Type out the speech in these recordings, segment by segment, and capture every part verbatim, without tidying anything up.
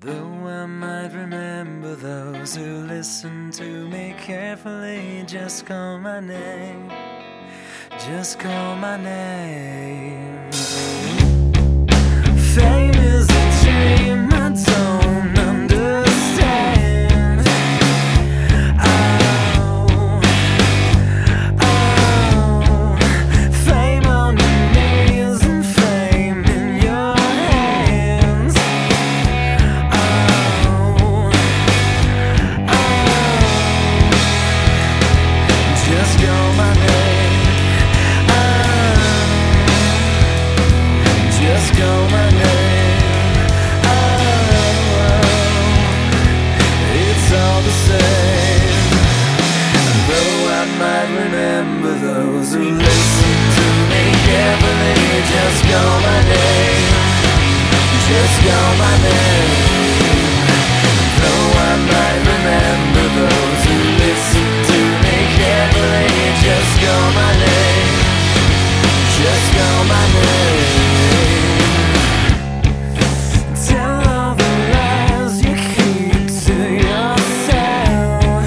Though I might remember those who listen to me carefully, just call my name, just call my name. Fame is a dream I don't understand. Oh, oh, fame on your knees and fame in your hands. Oh, oh, just call my name. Oh, just call my name. Remember those who listen to me carefully, just call my name, just call my name. Though I might remember those who listen to me carefully, just call my name, just call my name. Tell all the lies you keep to yourself.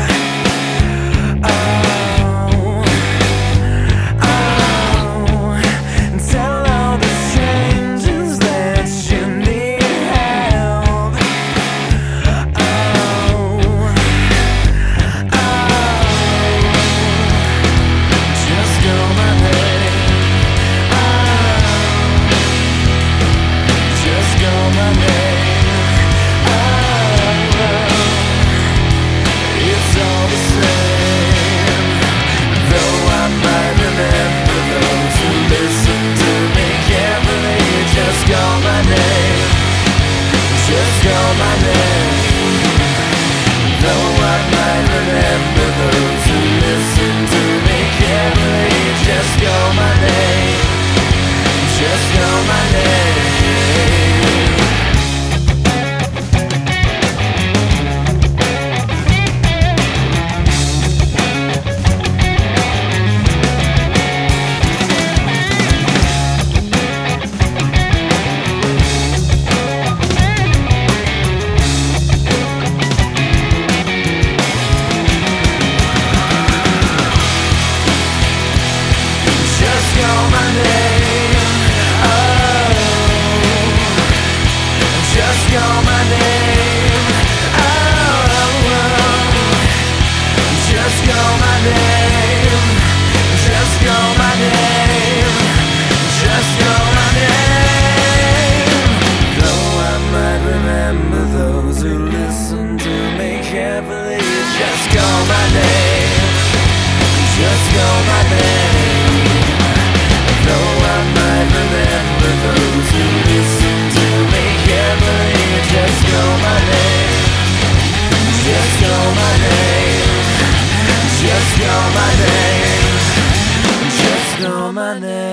Just call my name.